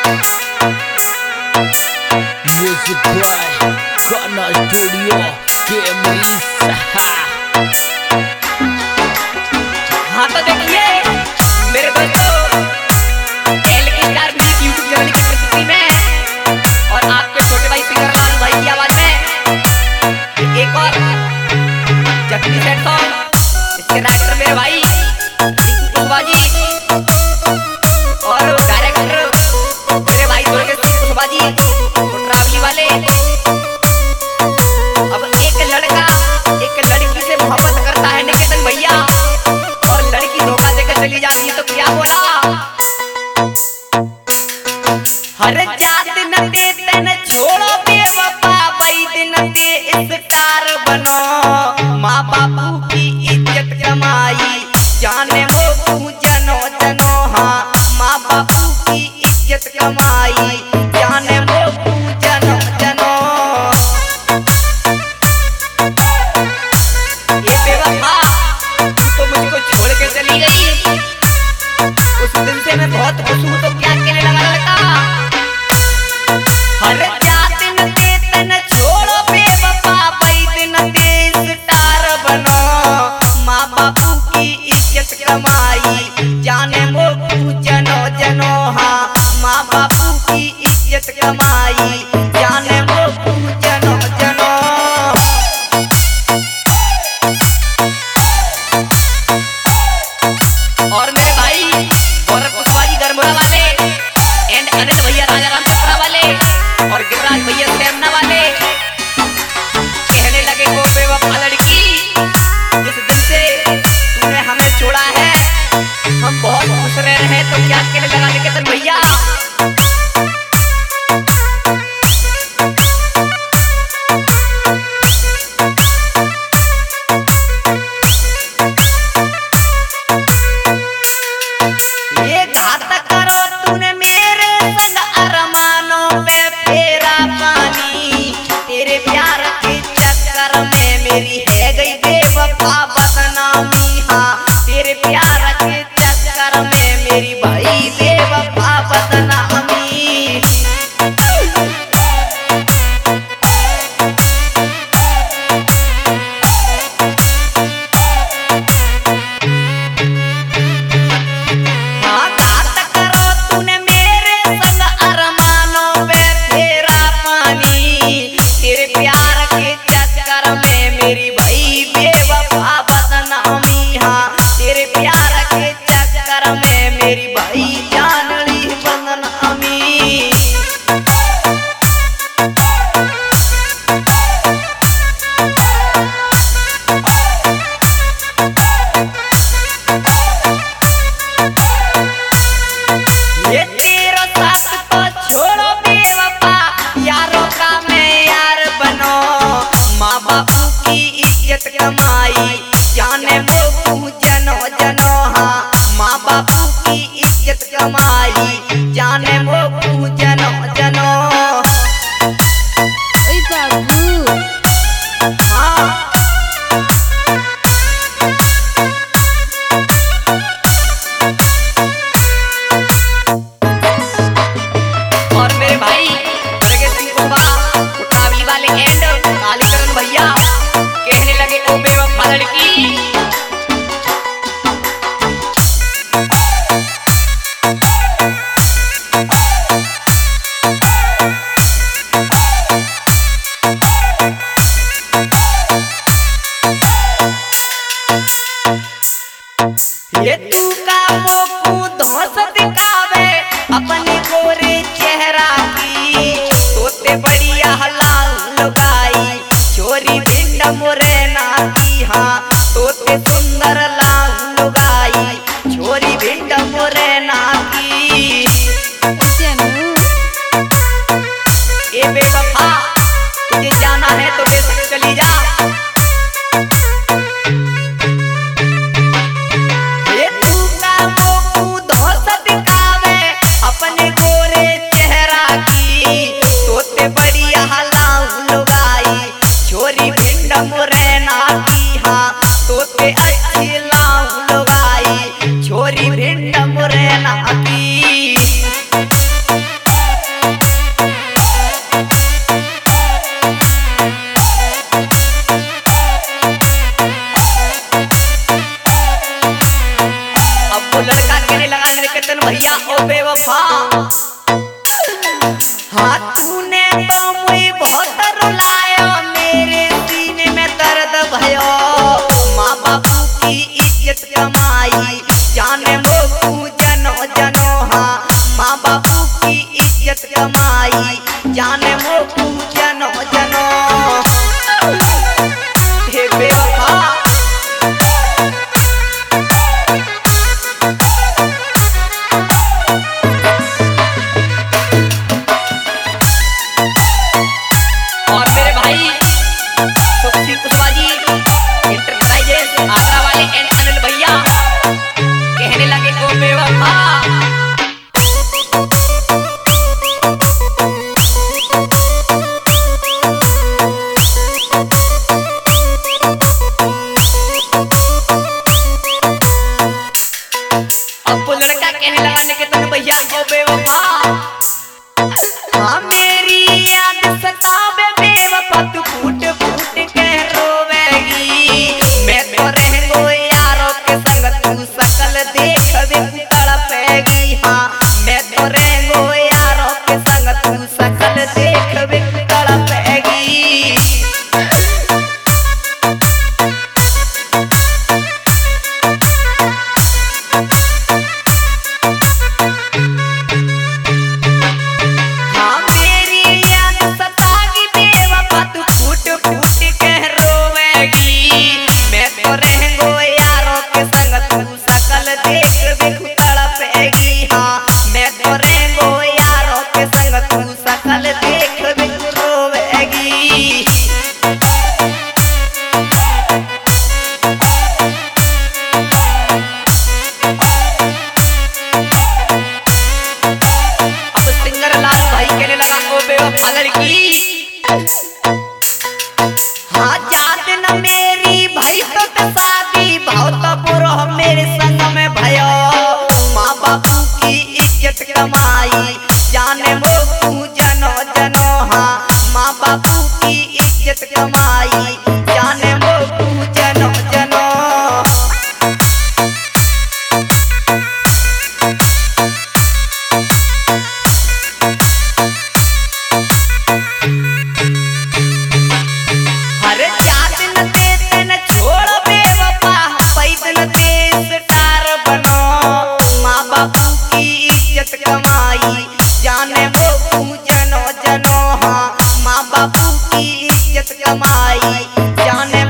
Music boy गाना studio कैमरी सहा। हाँ तो देखिए मेरे दोस्तों, एल के स्टार म्यूजिक यूट्यूब चैनल की प्रस्तुति में और आपके छोटे भाई सिंगर लाल भाई की आवाज में एक और जख्मी सेट सॉन्ग। इसके राइटर मेरे भाई कुशवाहा जी और डायरेक्टर मेरे भाई कुशवाहा जी ट्रैवली वाले। अब एक लड़का एक लड़की से मोहब्बत करता है निकेतन भैया, और लड़की धोखा देकर चली जाती है तो क्या बोला, हर जात न देते न छोड़ो बेवफा, वही दिन ते स्टार बनो, माँ बापू की इज्जत कमाई जाने वो जनो जनो। हाँ माँ बापू की इज्जत कमाई जाने वो जनो जनो। ये बेवफा तो मुझको छोड़ के चली गई, उस दिन से मैं बहुत खुश हूँ तो क्या कहने लगा लड़का, हर जात न देते न छोड़ो बेवफा, वही दिन ते स्टार बनो, माँ बापू की इज्जत कमाई जाने वो जनो जनो। हाँ माँ बापू की इज्जत कमाई जाने वो जनो जनो। और मेरे भाई गौरव कुशवाहा जी गरमुरा वाले एंड अनिल भैया राजा राम चपरा वाले और गिरिराज भैया सेमना वाले कहने लगे ओ बेवफा लड़की, जिस दिन से तूने हमें छोड़ा है हम बहुत खुश रह रहे हैं। तो क्या कहने लगा निकेतन भैया, ये घात करो तूने मेरे संग अरमानों पे फेरा पानी, तेरे प्यार के चक्कर में मेरी है गई बेवफा बदनामी। हाँ तेरे प्यार के चक्कर में मेरी भाई बेवफा बदनामी। हाँ घात करो तूने मेरे संग अरमानों पे फेरा पानी, तेरे प्यार के चक्कर में मेरी भाई बेवफा बदनामी। हाँ तेरे प्यार के चक्कर में मेरी भाई जानली बदनामी। ये तेरा साथ तो छोड़ो बेवफा, यारों का मैं यार बनो, माँ बापू की इज्जत कमाई जाने वो जनो जनो। हाँ माँ बापू की इज्जत कमाई जाने वो जनो जनो। ओए बाबू हाँ और मेरे भाई प्रगत सिंह कुशवाहा ट्रैवली वाले एंड कालीकरण भैया कहने लगे ओ बेवफा लड़की, ये तू का मोकू धौस दिखावे अपने गोरे चेहरा की, तोते बढ़िया लाल लुगाई छोरी भिंड मुरैना की। हाँ तोते सुंदर लाल लुगाई छोरी भिंड मुरैना की। जानू ए बेवफा तुझे जाना है तो बेशक चली जा, ये तू का मोकू धौस दिखावे अपने गोरे चेहरा की, तोते बढ़िया लाल लुगाई छोरी भिंड मुरैना की। हाँ तोते अच्छी लाल लुगाई छोरी भिंड मुरैना की। बेवफा हाँ तूने तो मुझे बहुत रुलाया मेरे सीने में दर्द भयो माँ बापू की इज्जत कमाई जाने वो जनो जनो हाँ माँ बापू की इज्जत कमाई जाने वो जनो जनो हे बेवफा और मेरे भाई सुखी कुशवाजी इंटरप्राइजेस आगरा वाले एंड अनिल भैया कहने लगे ओ बेवफा अब वो लड़का कहने लगा निकेतन भैया ओ बेवफा हाँ मेरी याद सतावे बेवफा तू फूट फूट के रोवेगी मैं तो रहूं यारों के संग तू सकल देखवे तड़पेगी हाँ मैं तो रहूं यारों के संग तू सकल देखवे तड़पेगी हाँ जात न मेरी भाई तो शादी बहुत बुरा मेरे संग में भयो माँ बापू की इज्जत कमाई जाने वो तू जनो जनो हाँ माँ बापू की इज्जत कमाई जाने वो तू जनो जनो कमाई जाने वो तू जनो जनो हाँ माँ बापू की इज्जत कमाई जाने